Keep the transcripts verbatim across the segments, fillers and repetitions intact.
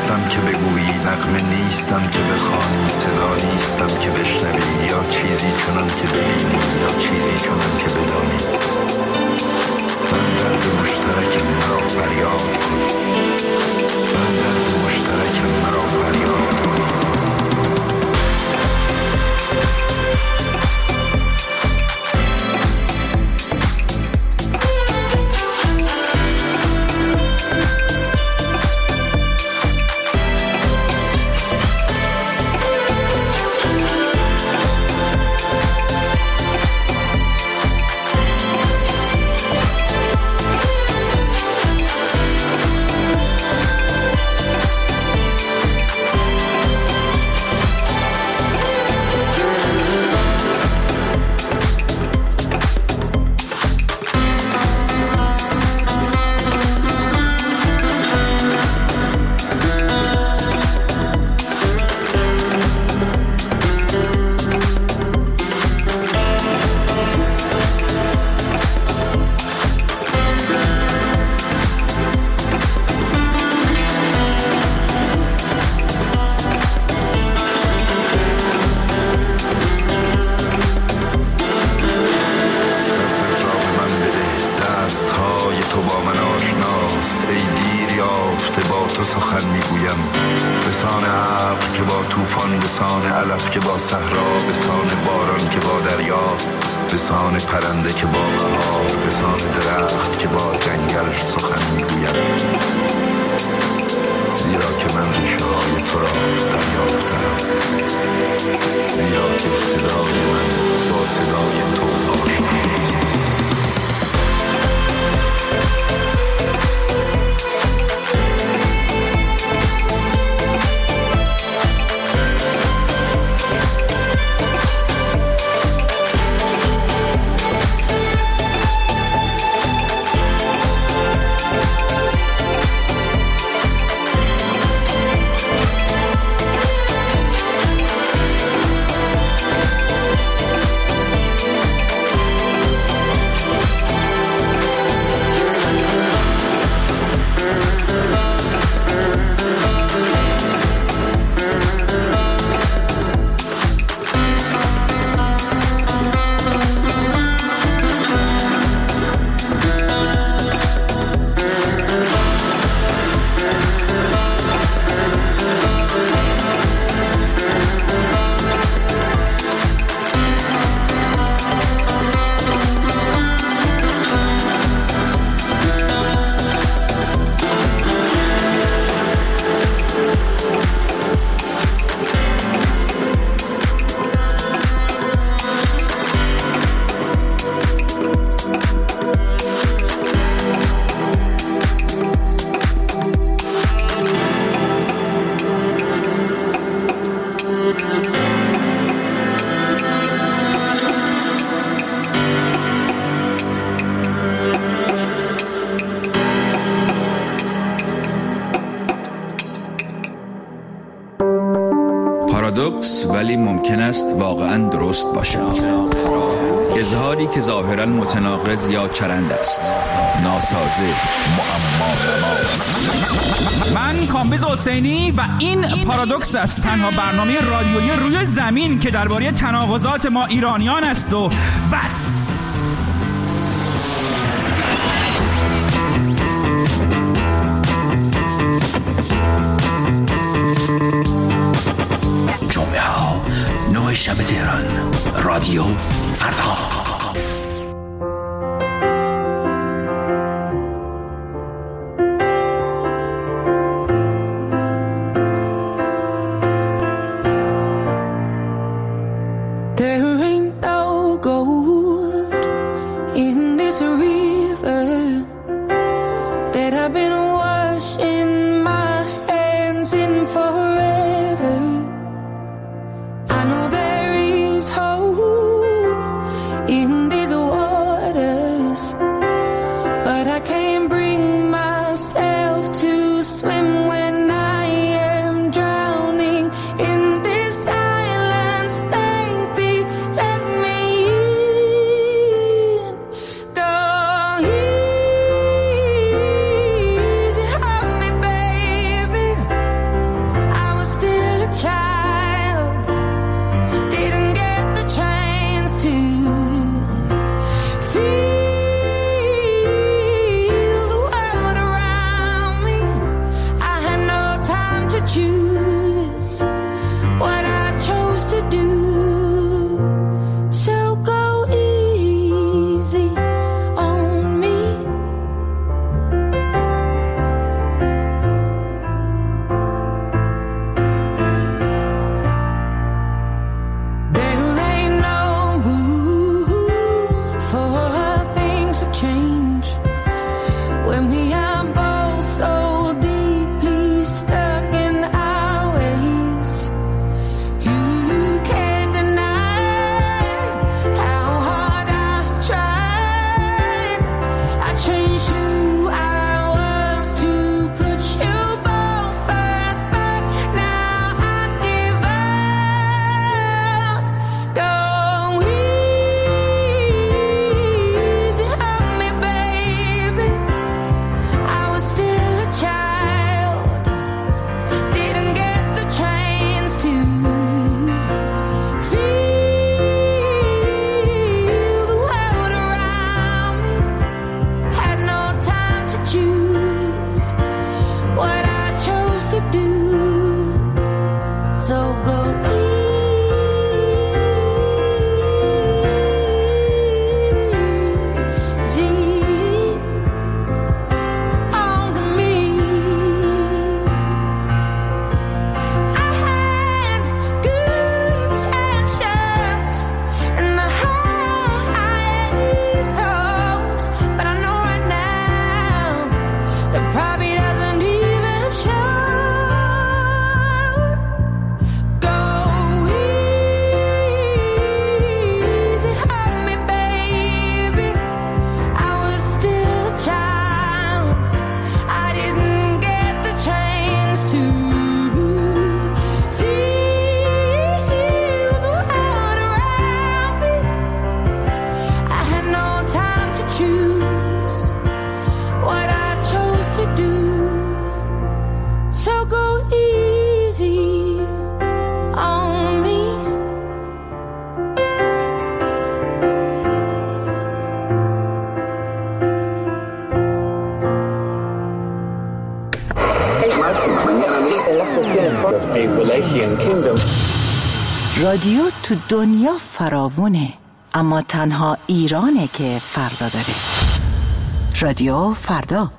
نیستم که بگویی، نغمه نیستم که بخوانی، صدا نیستم که بشنوی، یا چیزی چنان که ببینی یا چیزی چنان که بدانی. من درد مشترکم، مرا فریاد کن. من درد مشترکم، مرا فریاد کن. پارادوکس ولی ممکن است واقعا درست باشد. اظهاری که ظاهرا متناقض یا چرند است، ناسازه، معما. من کامبیز حسینی و این پارادوکس است، تنها برنامه رادیویی روی زمین که درباره تناقضات ما ایرانیان است و بس. جمعه ها نه شب تهران، رادیو فردا. رادیو تو دنیا فراوونه، اما تنها ایرانه که فردا داره. رادیو فردا.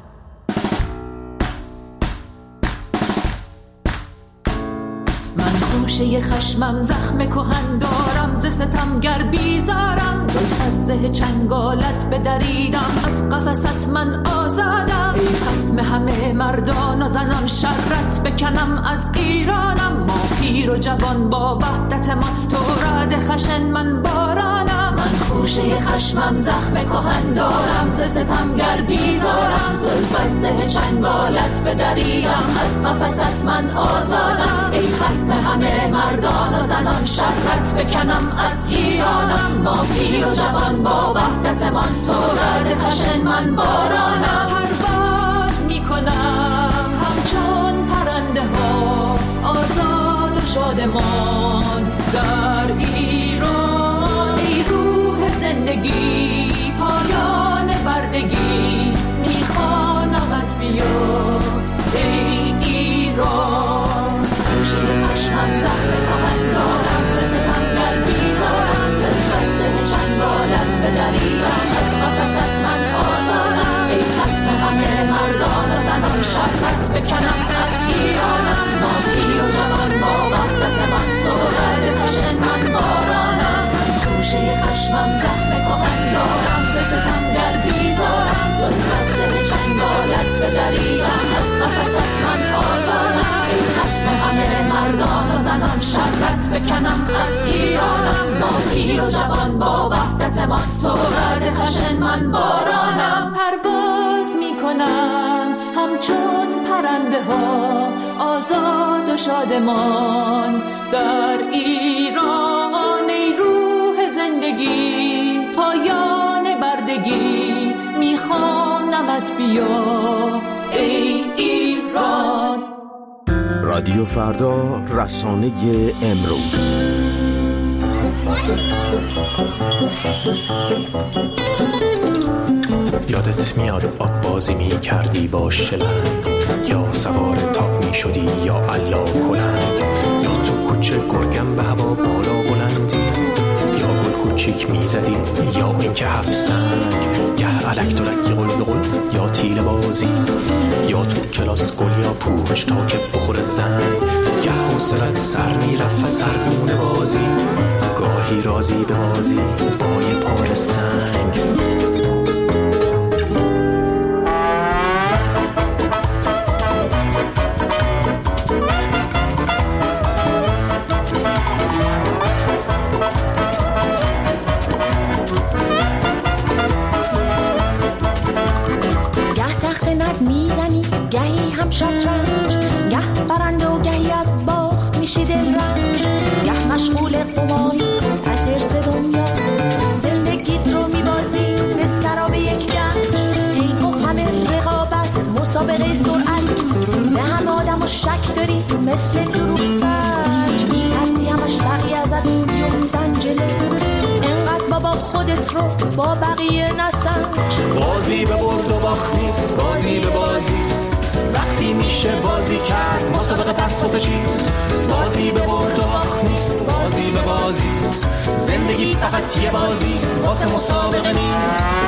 خوشه خشمم زخم کهن دارم، ز ستمگر بیزارم، زلف از زه چنگالت بدریدم، از قفست من آزادم. ای خصم همه مردان و زنان، شرت بکنم از ایرانم. ما پیر و جوان با وحدت من، تو رعد خشن من بارانم. من خوشه خشمم زخم کهن دارم، ز ستمگر بیزارم، زلف از زه چنگالت بدریدم، از قفست من آزادم. ای خصم همه مردان و زنان، شرت بکنم از ایرانم. ما پیر و جوان با وحدت من، تو رعد خشن من بارانم. پرواز میکنم همچون پرنده ها، آزاد و شادمان در ایران. ای روح زندگی، پایان بردگی، میخوانمت بیا ای ایران. خوشه خشمم زخم کهن دارم، ز ستمگر بیزارم، زلف از زه چنگالت بدریدم، از قفست من آزادم. ای خصم همه مردان و زنان، شرت بکنم از ایرانم. ما پیر و جوان با وحدت من، تو رعد خشن من بارانم. من خوشه خشمم زخم کهن دارم، ز ستمگر بیزارم، زلف از زه چنگالت بدریدم، از قفست من آزادم. ای خصم همه مردان و زنان، شرت بکنم از ایرانم. ما پیر و جوان با وحدت من، تو رعد خشن من بارانم. پرواز میکنم همچون پرنده ها، آزاد و شادمان در ایران. ای روح زندگی، پایان بردگی، میخوانمت بیا ای ایران. رادیو فردا، رسانه امروز. یادت میاد آب بازی می کردی با شلنگ، یا سوار تاپ می شدی یا علا کلنگ، یا تو کوچه گرگم به هوا بالا بلندی، یا گل کوچیک می زدی، یا اینکه هفت سنگ، گه علک ترکی قل قل یا تیل بازی، یا تو کلاس گل یا پوچ تا که بخور زنگ، گه حوصلت سر می رفت سرگونه بازی، گاهی رازی به بازی با یه پار سنگ. گهی هم شطرنج، گه برنده و گهی از باخت میشی دل رنج، گه مشغول قماری از حرص دنیا، زندگیت رو میبازی به سراب یک گنج. هی و همه رقابت، مسابقه سرعت، به همه آدم و شک داری مثل دروغ سنج، میترسی همش بقیه ازت بیفتن جلو، انقدر بابا خودت رو با بقیه نسنج. بازی به برد و باخت نیست، بازی به بازیست، وقتی میشه بازی کرد مسابقه پس واسه چیست. بازی به برد و باخت نیست، بازی به بازیست، زندگی فقط یه بازیست، واسه مسابقه نیست.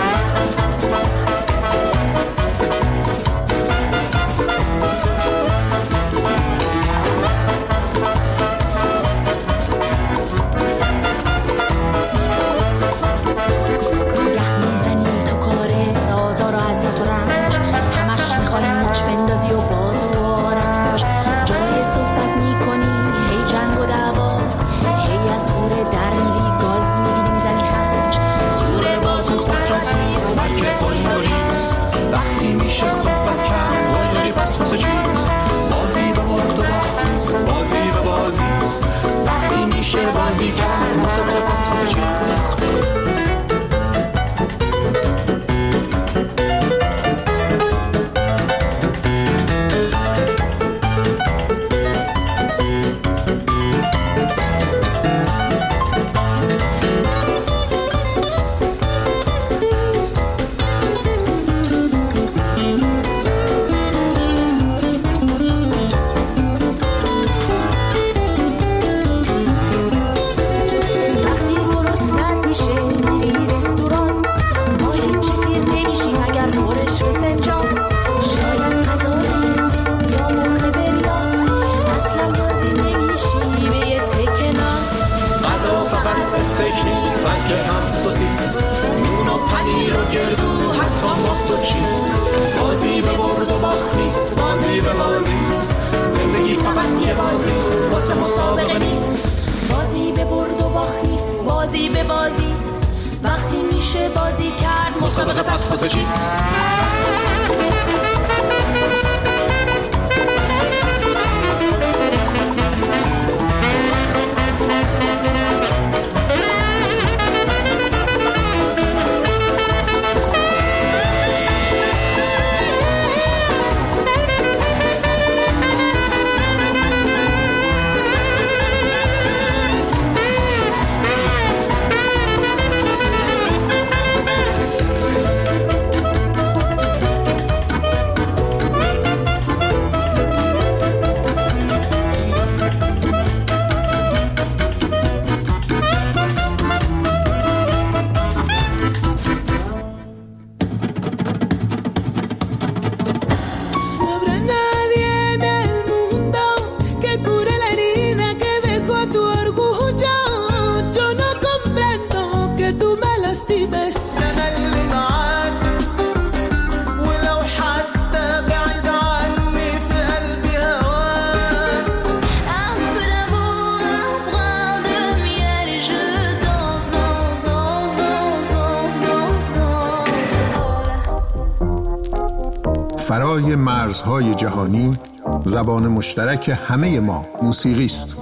بلکه قل بازی به بازیست، زندگی فقط یه بازیست، واسه مسابقه نیست. بازی به برد و باخت نیست، بازی به بازیست، وقتی میشه بازی کرد مسابقه پس واسه چیست؟ فرای مرزهای جهانی، زبان مشترک همه ما موسیقی است.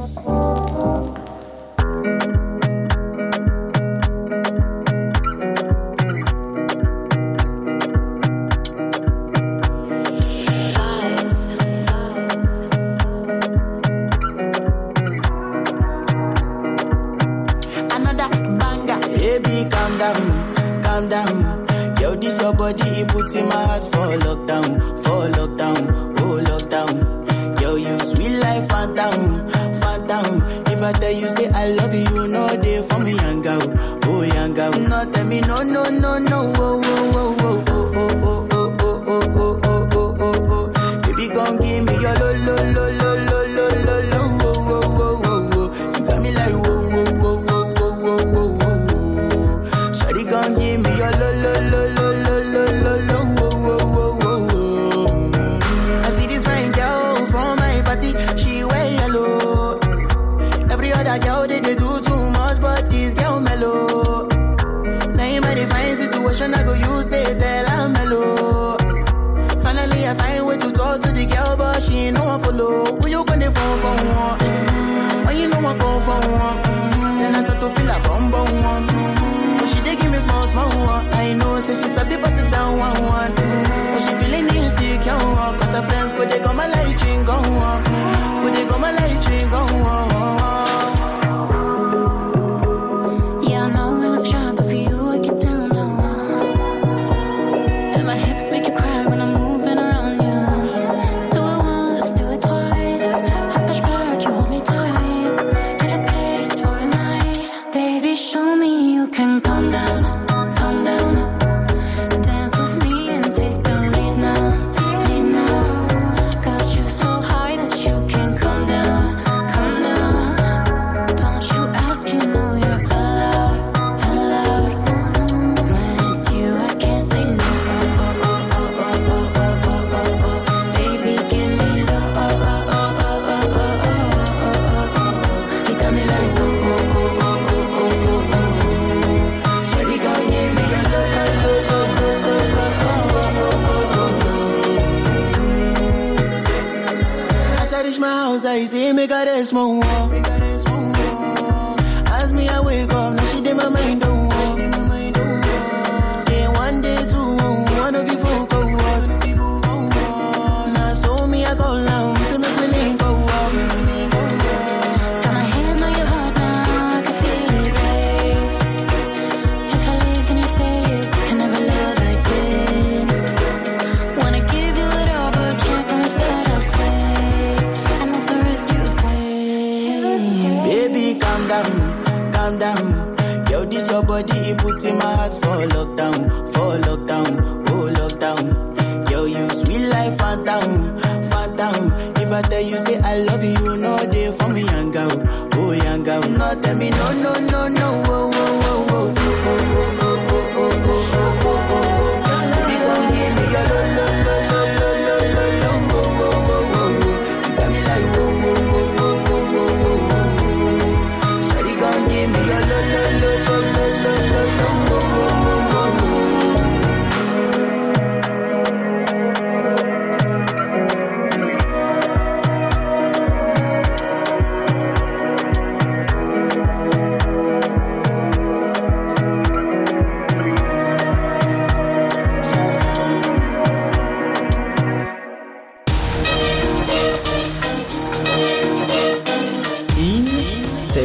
Baby, come give me your lo lo lo lo lo lo lo lo.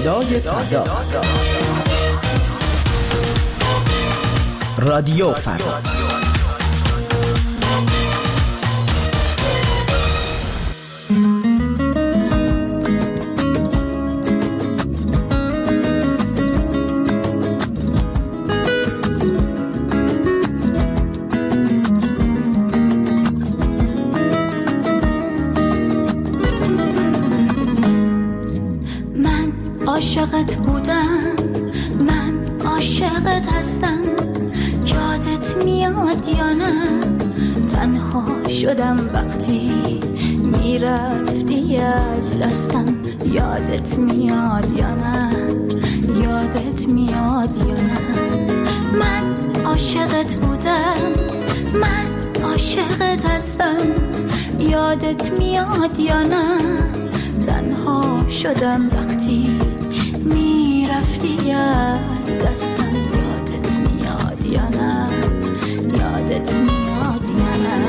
صدای فردا. رادیو فردا. عاشقت بودم، من عاشقت هستم، یادت میاد یا نه؟ تنها شدم وقتی میرفتی از دستم، یادت میاد یا نه؟ یادت میاد یا نه؟ من عاشقت بودم، من عاشقت هستم، یادت میاد یا نه؟ تنها شدم وقتی میرفتی از دستم، یادت میاد یا نه؟ یادت میاد یا نه؟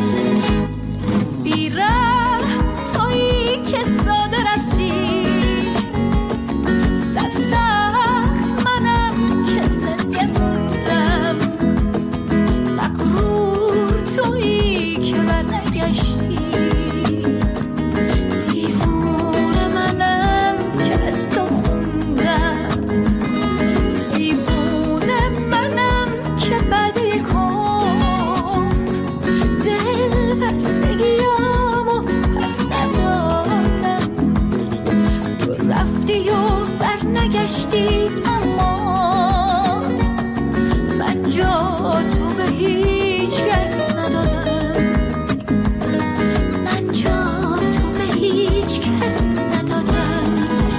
بیره تویی که ساده رفتی، سرسخت منم که سنگه موندم، مغرور تویی که برنگشتی، نگشتی اما من جا تو به هیچ کس ندادم، من جا تو به هیچ کس ندادم.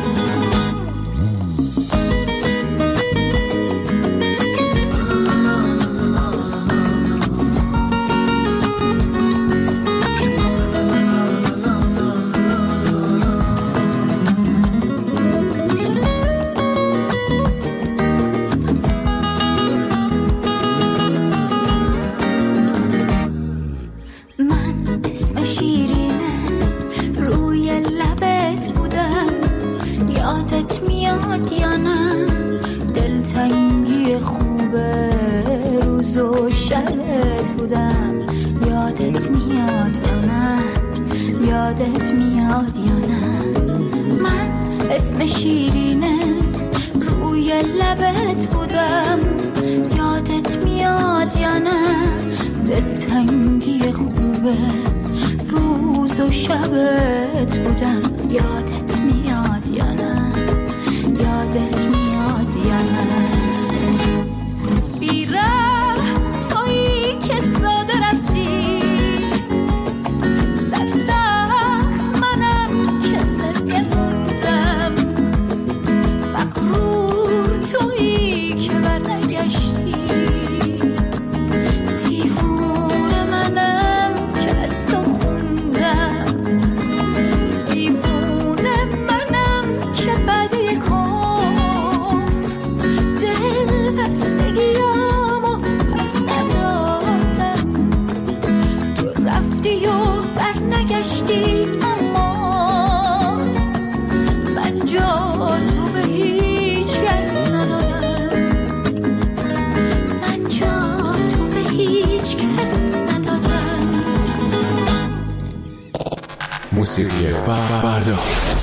یادت میاد یا نه؟ یادت میاد یا نه؟ من اسم شیرینه روی لبت بودم، یادت میاد یا نه؟ دلتنگی خوبه روز و شبت بودم، یادت میاد یا نه؟ یادت میاد یا نه؟ بیره تویی که ساده رفتی، سرسخت منم که سنگه موندم، مغرور تویی که برنگشتی، دیوونه منم که از تو خوندم، دیوونه منم که بدی کن، دل بستگیامو پس ندادم، تو رفتی و برنگشتی اما من جا تو به هیچ کس ندادم، من جا تو به هیچ کس ندادم. موسیقی فردا.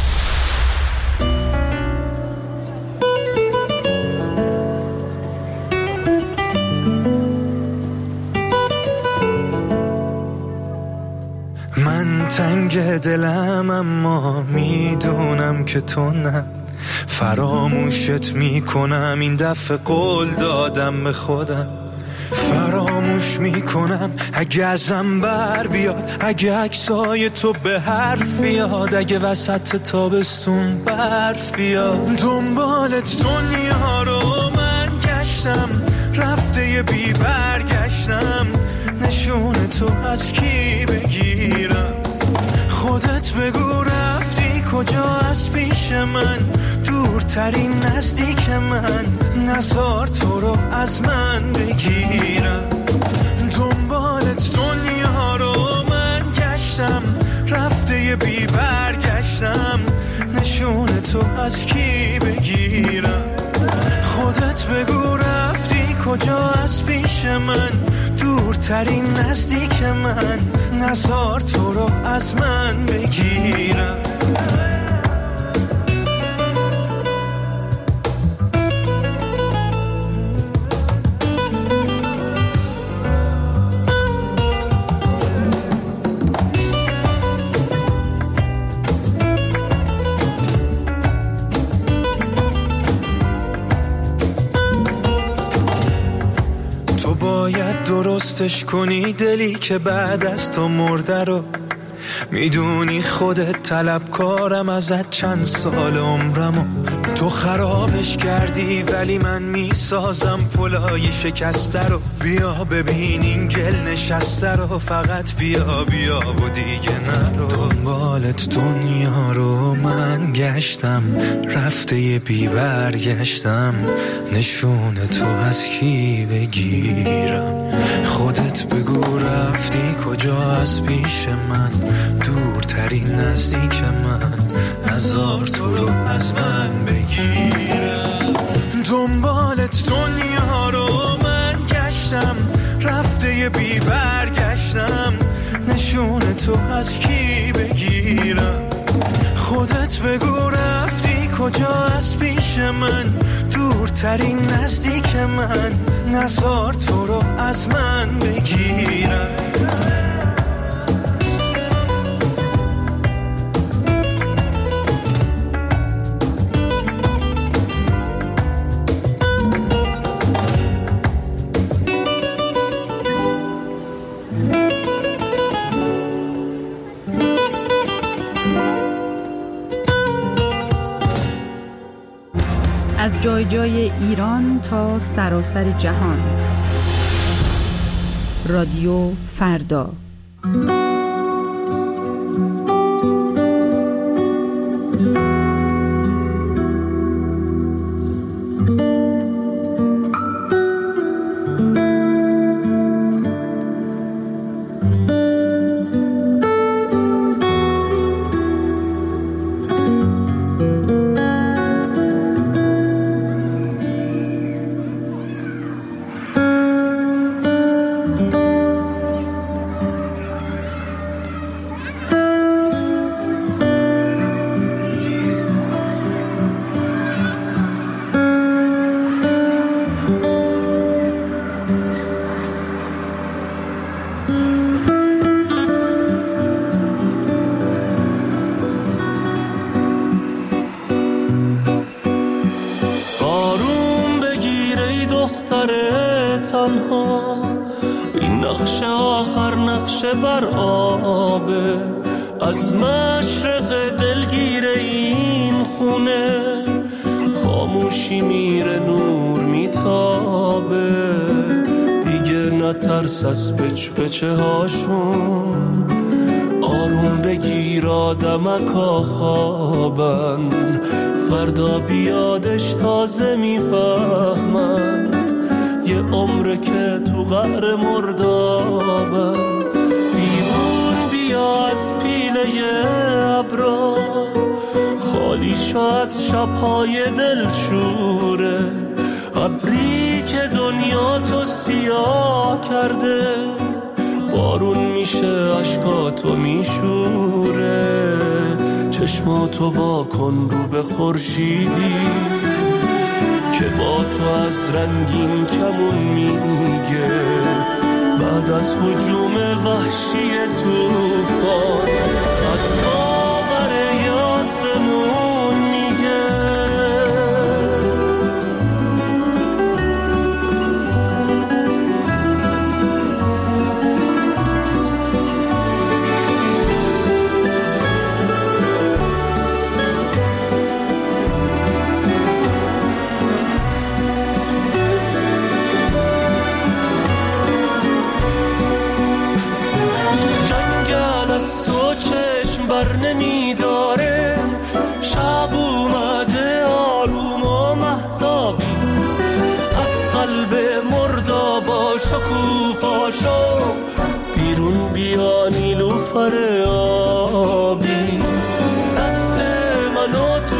من تنگ دلم اما میدونم که تو نه، فراموشت میکنم این دفعه قول دادم به خودم، فراموش میکنم اگه ازم بر بیاد، اگه عکسای تو به حرف بیاد، اگه وسط تابستون برف بیاد. دنبالت دنیا رو من گشتم، رفته بی برگشتم، نشون تو از کی بگیرم؟ خودت بگو رفتی کجا از پیش من، دورترین نزدیک من، نزار تو رو از من بگیرم. دنبالت دنیا رو من گشتم، رفته بی برگشتم، نشون نشون تو از کی بگیرم؟ خودت بگو رفتی کجا از پیش من؟ دورترین نزدیک من، نزار تو رو از من بگیرم. درستش کنی دلی که بعد از تو مرده رو. میدونی خودت طلبکارم ازت چند سال عمرمو. تو خرابش کردی ولی من میسازم پلای شکسته رو. بیا ببین این گل نشسته رو، فقط بیا بیا و دیگه نرو. دنبالت دنیا رو من گشتم، رفته یه بی برگشتم. نشون تو از کی بگیرم؟ خودت بگو رفتی کجا از پیش من؟ دورترین نزدیک من، نزار تو رو از من بگیرم. دنبالت دنیا رو من گشتم، رفته یه بی برگشتم. نشون تو از کی بگیرم؟ خودت بگو رفتی کجا از پیش من؟ دورترین نزدیک من، نزار تو رو از من بگیرم. از جای جای ایران تا سراسر جهان. رادیو فردا. این نقش آخر نقش بر آبه، از مشرق دلگیر این خونه خاموشی میره نور میتابه. دیگه نترس از پچ پچه هاشون، آروم بگیر آدمکا خوابن. فردا بیادش تازه میفهمن، یه عمره که تو قعر مردابن. بیرون بیا از پیله ابرا، خالی شو از شبهای دلشوره. ابری که دنیا تو سیاه کرده، بارون میشه عشقاتو میشوره. چشماتو واکن رو به خورشیدی که با تو از رنگین کمون میگه. بعد از هجوم وحشی طوفان، از باور یاسمون میگه. بر نمیداره، شب اومده آروم و مهتابی. از قلب مردابا شکوفاشو بیرون بیا نیلوفر آبی. دست منو تو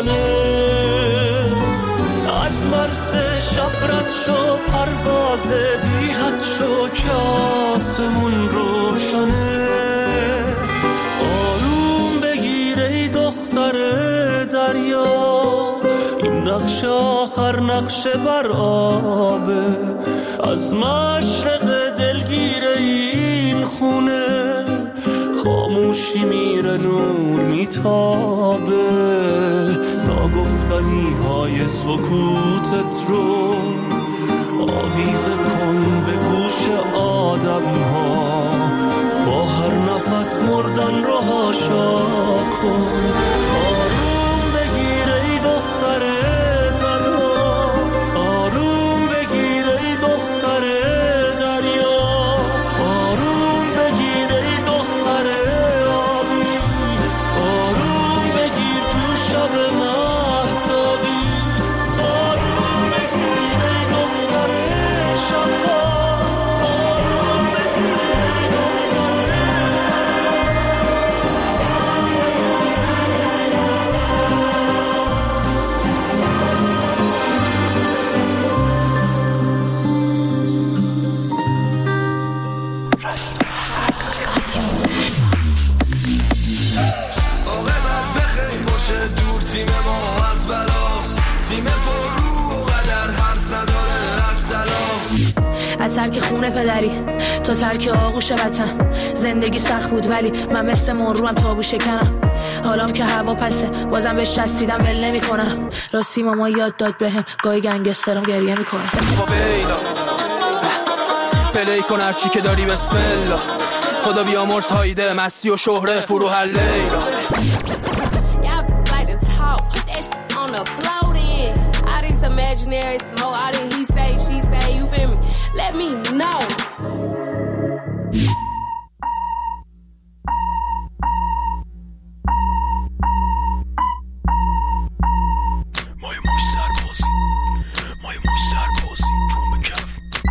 روشنه. از مرز شب رد شو پرواز بی حد شو که آسمون روشنه. آروم بگیر ای دختر دریا، این نقش آخر نقش بر آبه. از مشرق دلگیر این خونه خاموشی میره نور میتابه. ناگفتنی های سکوتت رو آویزه کن به گوش آدم ها، با هر نفس مردن رو هاشا کن. آروم بگیر ای دختر تنها، آروم بگیر ای دختر دریا، آروم بگیر ای دختر آبی، آروم بگیر تو شب مهتابی، آروم بگیر ای دختر شبا، آروم بگیر ای دختر. عاقبت بخیر باشه دور تیم ما از بلاست، تیم پر رو و قدر حرف نداره از تلاست. از ترک خونه پدری تا ترک آغوش وطن، زندگی سخت بود ولی من مثل مروم تابو شکنم. حالام که هوا پسه بازم بهش چسبیدم ول نمی کنم. راستی ماما یاد داد بهم گاهی گنگسترم گریه میکنه. پلی کن هرچی که داری بسم الله، خدا بیامرز هایده مستی و شهره فرو هر لیلا. Imaginary smoke, all that he say, she say, you feel me? Let me know. مای موش سربازی، مای موش سربازی چون به کف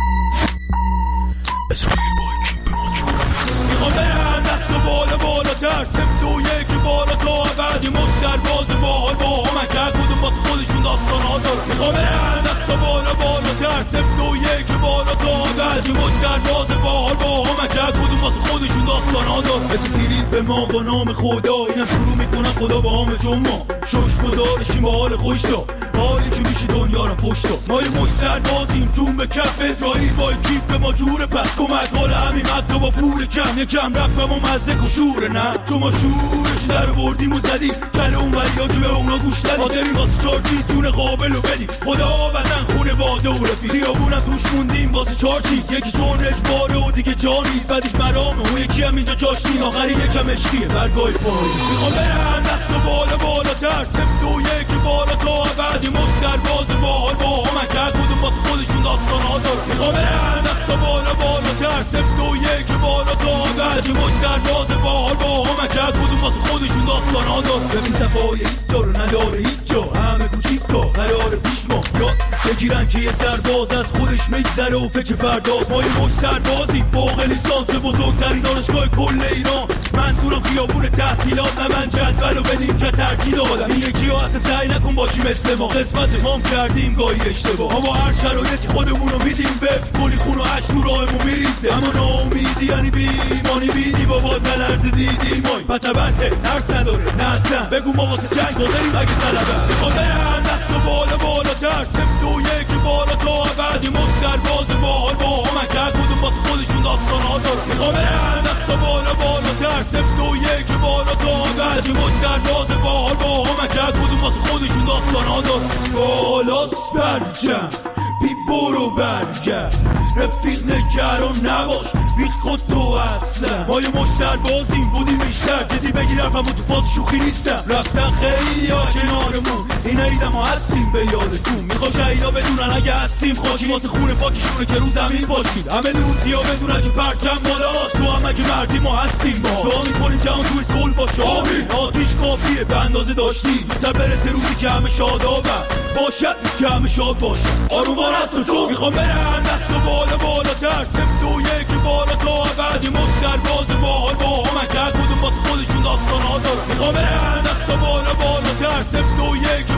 اسرائیل با اکیب ما چون میخوام برم دست و بالا بالاتر، سمت و یکی بالا تا بعدی موش سرباز باحال با همه کرد کدوم واسه خودشون داستان ها دارن. میخوام برم دست و بالا بالاتر، سمت و یکی بالا تا بعدی موش سرباز باحال با همه کرد کدوم واسه خودشون داستان ها دارن. مثل تیرید به ما با نام خدا، اینم شروع میکنن خدا با همه چون ما شوش گذارشیم با حال خوش دا، حالی که میشی دنیا رو پشت دا. ما یه مش سربازیم جون به کف اسرائیل با اکیپ به ما جوره، پس کمک حال همین حتی با پول کم یکم رفت به ما مزه و شوره. نه چون ما شورش در بردیم و زدیم کل اون وریا که به اونا گوش دادیم، حاضریم واسه چار چیز سونه قابل رو بدیم. خدا وطن خونه باده و رفیق خیابونم توش موندیم واسه چار چیز، یکیشون اجباره و دیگه جا نیست، بعدش مرامه و یکی هم اینجا جاش نیست، آخری یکم عشقیه برگاه پایی. میخوام برم دست و بالا بالاتر، سمت و یکی بالا تا بعدی مش سرباز باحال با همه کرد کدوم واسه خودشون داستان ها دارن. میخوام برم دست و بالا بالاتر، سمت و یکی بالا تا بعدی مش سرباز باحال با همه کرد کدوم واسه خودشون داستان ها دارن. ببین صفای هیچ دارو نداره هیچ جا، همه کوچیکا قرار پیش ما یاد بگیرن که یه سرباز از خودش میگذره و فکر پرداز. ما یه مش سربازیم فوق لیسانس بزرگترین دانشگاه کل ایران، منظورم خیابون تحصیلات، نه من جدول و بدیم که ترکیب دادم. این یکی ها اصلا سعی نکن باشی مثل ما، قسمت ما کردیم گاهی اشتباه، اما هر شرایطی خودمونو میدیم بف کلی خون و عشق تو راهمون میریزه. اما ناامیدی یعنی بیمانی بیدی بابا نلرز دیدیم مای پتبنده ترس نداره نه اصلا، بگو ما واسه جنگ بازاریم اگه طلبه. میخوام برم دست و بالا بالاتر، سمت و یکی بالا تا بعدی مش سرباز باحال با همه کرد کدوم واسه خودشون داستان ها دارن. میخوام برم دست و بالا بالاتر، سمت و یکی بالا تا بعدی مش سرباز باحال با همه کرد کدوم واسه خودشون داستان ها دارن. بالاست برجم بی برو برگرد، رفیق نگران نباش بیت خود تو هستم. ما یه مش سربازیم بودیم بیشتر، دیدی بگیر حرفم تو فاز شوخی نیستم. رفتن خیلی ها کنارمون، این عیدم ها هستیم به یادتون. میخوا شهیدا بدونن اگه هستیم خاکی واسه خونه پاکشونه که رو زمین باشید. همه لوتی ها بدونن که پرچم بالاست، تو هم اگه مردی ما هستیم با دعا میکنیم که هم توی صلح باشه. آمین آتیش کافیه به اندازه داشتی، زودتر برسه روزی که همه شادابم باشد که همه شاد باشه. آرومان هست و چون میخوام برم دست و بالا بالاتر، سمت و یکی بالا تا بعدی مش سرباز باحال با همه کرد کدوم واسه خودشون داستان ها دارن. میخوام برم دست و بالا بالاتر، سمت و یکی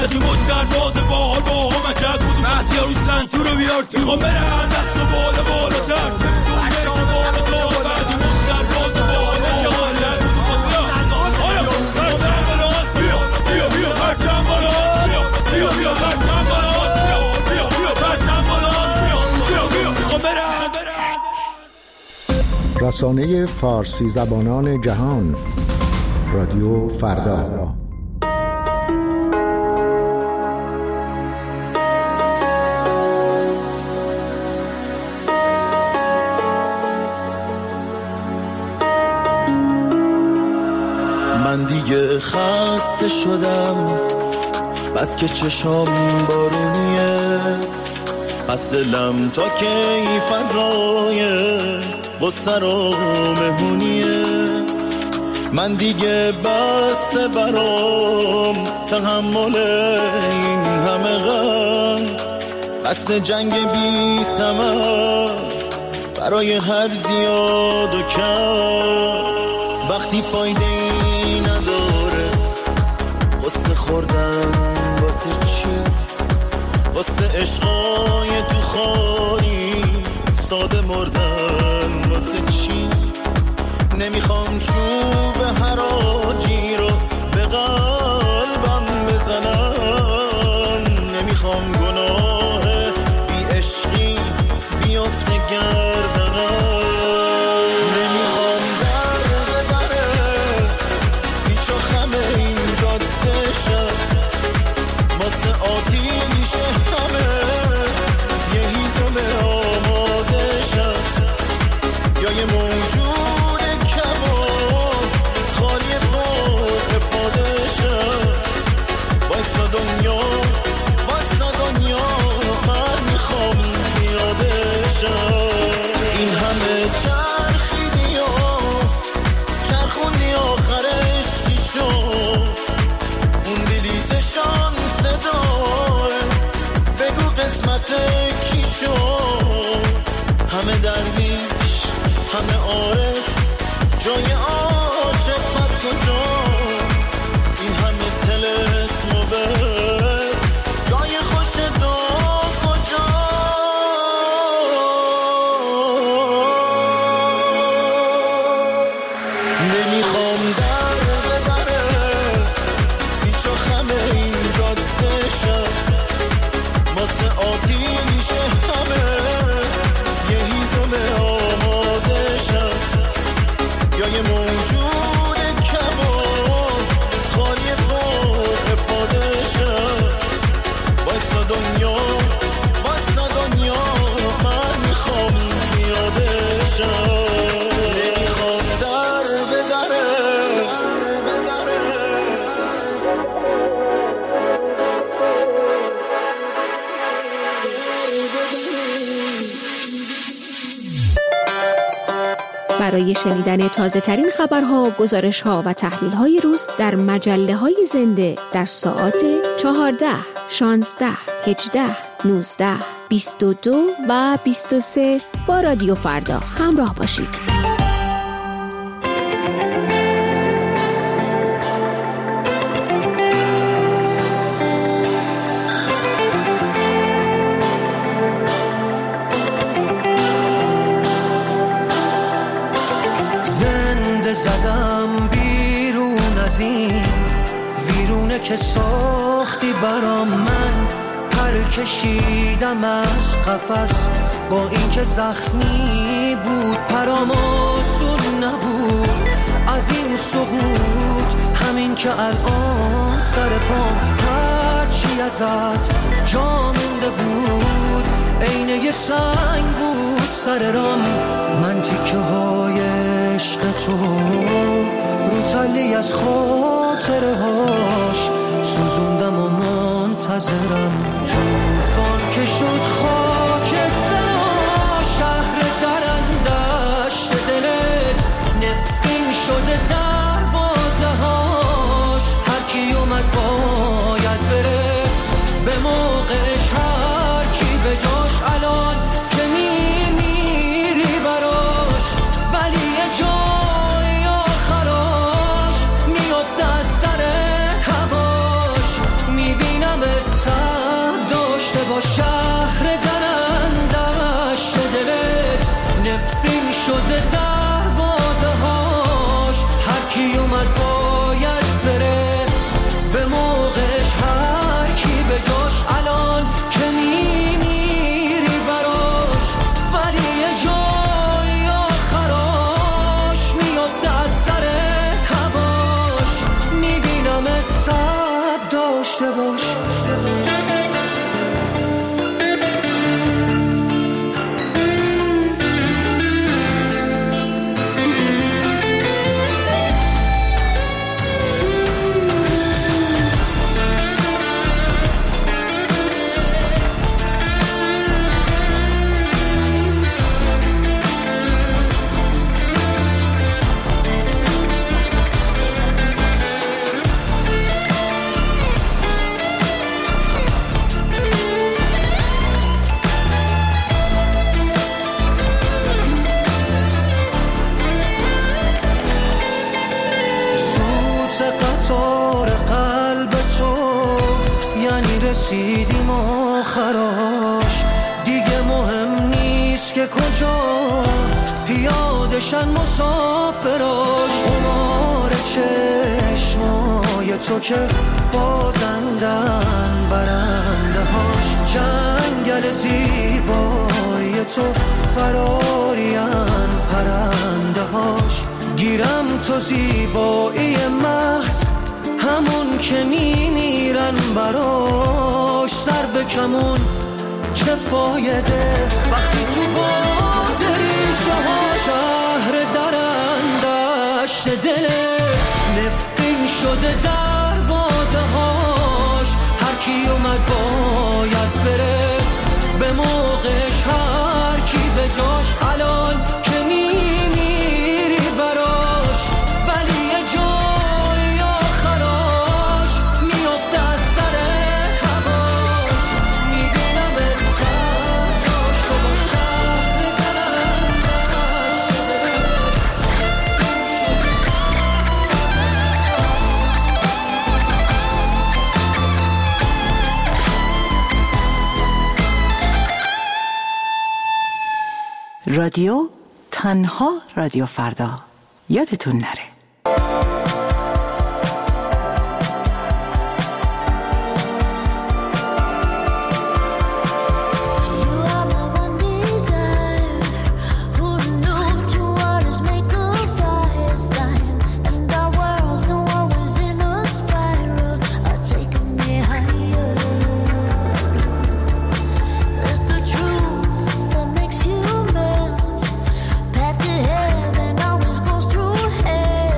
بعدی مستر باز باحال با هم اکر کدوم مهدی روی سنتور رو بیار تو میخوام برم دست و بالا بالاتر سمتون یک بالا تو بعدی مستر باز باحال با هم اکر کدوم آیا بیا بالا بیا بیا بیا پرچم بالا بیا بیا بیا پرچم بالا بیا بیا پرچم بالا بیا بیا میخوام برم رسانه فارسی زبانان جهان رادیو فردا. من دیگه خسته شدم بس که چشام بارونیه بس دلم تا کی فضای غصه رو مهونیه من دیگه بس برام تحمل این همه غم بس جنگ بی ثمر برای هر زیاد و کم وقتی فایده ای نداره غصه خوردن واسه چی واسه عشقای تو خاری ساده مردن واسه چی نمیخوام چوب حراجی رو به قلبم بزنم نمیخوام گناه بی عشقی بیفته گردنم نمیخوام در بره پیچ و خم این جاده شد واسه آتیش همه یه هیزم آماده شد یا یه موجود این همه چرخیدی و چرخوندی آخرش چی شد اون بلیتشان صدای بگو قسمت کی شد همه درویش همه عارف جای عاشق پس کجاست این همه طلسم و بر جای خوش دو برای شنیدن تازه ترین خبرها، گزارش‌ها و تحلیل‌های روز در مجله‌های زنده در ساعات چهارده، شانزده، هجده، نوزده، بیست و دو و بیست و سه با رادیو فردا همراه باشید. زدم بیرون از این ویرونه که ساختی برام من پر کشیدم از قفس با این که زخمی بود پرام آسون نبود از این سقوط همین که الان سر پام هرچی ازت جا مونده بود عین یه سنگ بود سر رام من تیکه های عشق تو رو تلی از خاطره هاش سوزوندم و منتظرم توفان که شد خاک سرا شهر درندش دلت نفرین شده دروازه هاش هر کی اومد باید بره به موقعش هر کی به جاش الان که میمیری براش ولی یه جای آخراش میفته از سر هواش میبینم داشته باش. رسیدیم آخراش، دیگه مهم نیست که کجا پیادشن مسافراش. قمار چشمای تو که بازندن برنده هاش، جنگل زیبای تو فرارین پرنده هاش. گیرم تو زیبایی محض همون که میمیرن براش، سر به کمون چه فایده وقتی تو باد ریشه ها شهر درندشت دلت نفرین شده دروازه هاش. هر کی اومد باید بره به موقعش، هر کی به جاش. الان که میمیری براش ولی یه جای آخراش میفته از سر هواش. میدونم ات سر داشته با شهر درندش رادیو تنها رادیو فردا، یادتون نره. Heaven always goes through hell.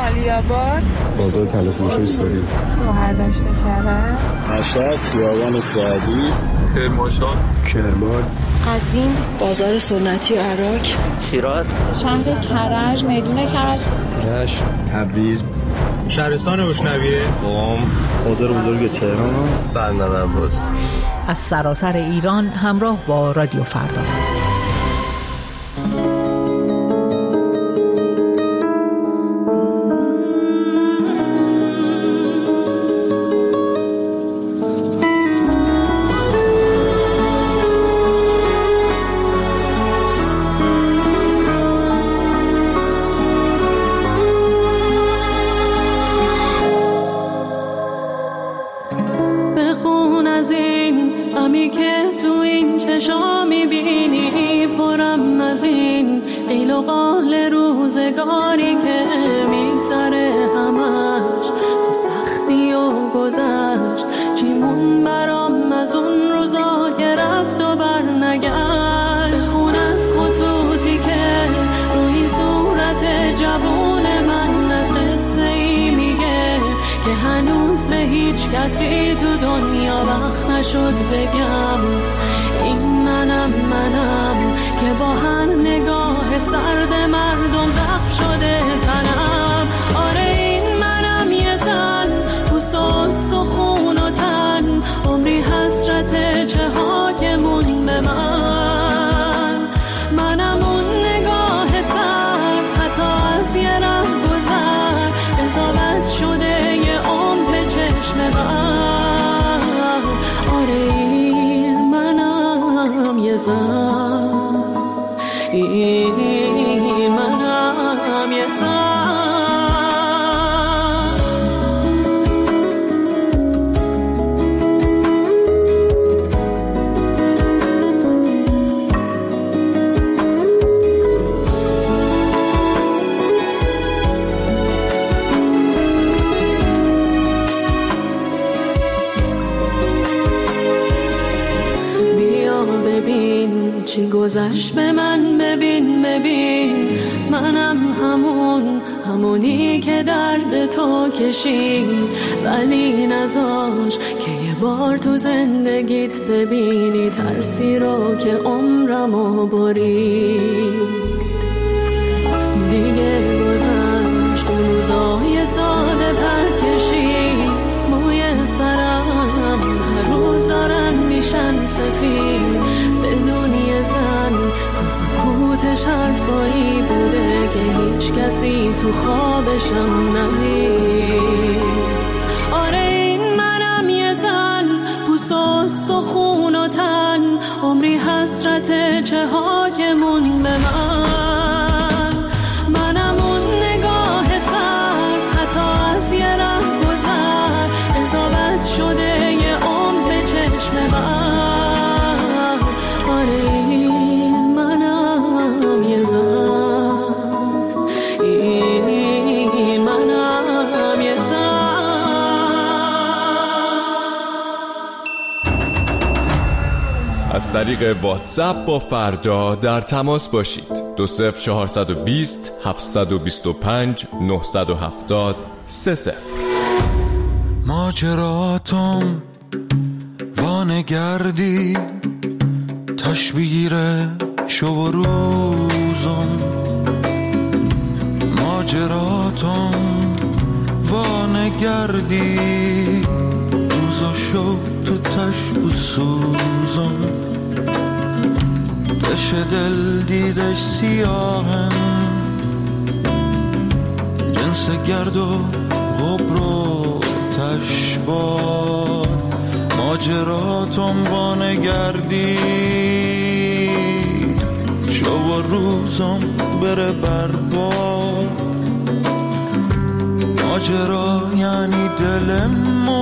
عالی‌آباد، بازار تلفروشی ساری، شهردشت کرج، مشهد، خیابان سعدی، کرمانشاه، کرمان، قزوین، بازار سنتی عراق، شیراز، شهر کرج، میدون کرج، رشت، تبریز، شهرستان بوشنویه، قم، بازار بزرگ تهران، بندر عباس. از سراسر ایران همراه با رادیو فردا. کسی تو دنیا وقت نشد بگم این منم منم که با هر نگاه سرد مردم زخم شده تنم. آره این منم یه زن پوست و استخون و تن، عمری حسرت چه ها که مون به من. منم اون نگاه سر حتی از یه ره گذر قضاوت شده یه عمر به چشم من. آره این منم یه زن، این منم یه زن. چی گذشت به من ببین ببین، منم همون همونی که درد تو کشید، ولی نذاش که یه بار تو زندگیت ببینی ترسی رو که عمرمو برید. دیگه گذشت اون روزای ساده پر کشید، موی سرم هر روز دارن میشن سفید. بدون یه زن تو سکوتش حرفایی بوده که هیچ کسی تو خوابشم ندید. آره این منم یه زن پوست و استخون و تن، عمری حسرت چه ها که مون به من. منم اون نگاه سر حتی از یه ره گذر قضاوت شده یه عمر به چشم من. آره این منم یه زن، این منم یه زن. از طریق واتساپ با فردا در تماس باشید. دو صفر چهارصد و بیست هفتصد و بیست و پنج نهصد و هفتاد سه صفر. ماجراتم وانگردی تشبیره شو و روزم، ماجراتم وانگردی روزا شو تو تشب و سوزم. دش دل دیدش سیاهن جنس گرد و غبر و تشباد، ماجراتم وانگردی شو و روزم بره برباد. ماجرا یعنی دلمو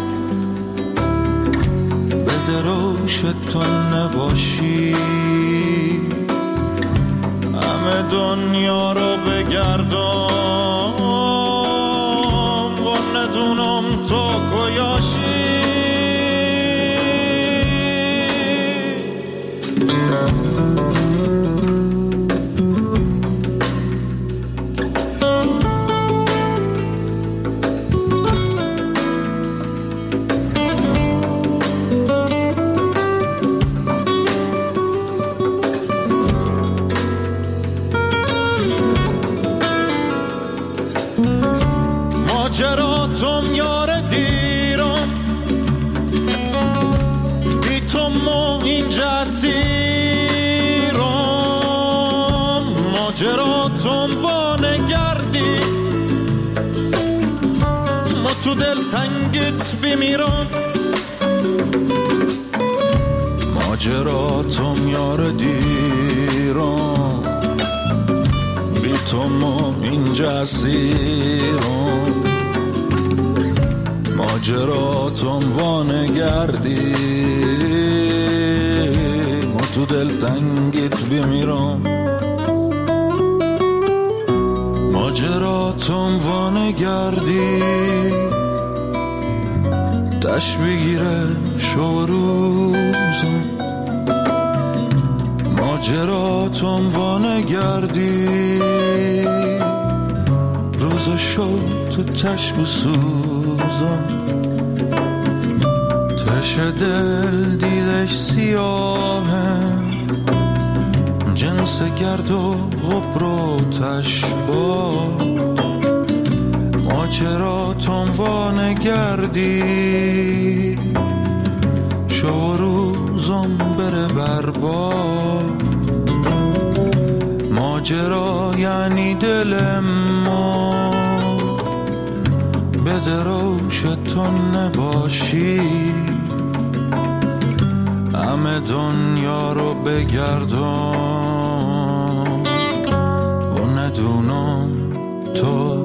به دروش تو نباشی، همه دنیا رو بگردم و ندونم تو کجایی. ماجراتم یار دیرم بی تو ما اینجا اسیرم ماجراتم وانگردی ما تو دل تنگت بمیرم ماجراتم یار دیرم بی تو ما اینجا اسیرم ماجراتم وانگردی ما تو دل تنگت بمیرم ماجراتم وانگردی دشت بگیره شو روزم ماجراتم وانگردی روز شد تو تش بسوزم تش دل دیدش سیاهه جنس گرد و غبر و تشبا ماجراتم وانگردی شو روزم بره برباد ماجرا یعنی دل ما به دروش تو نباشی همه دنیا رو بگردم و ندونم تو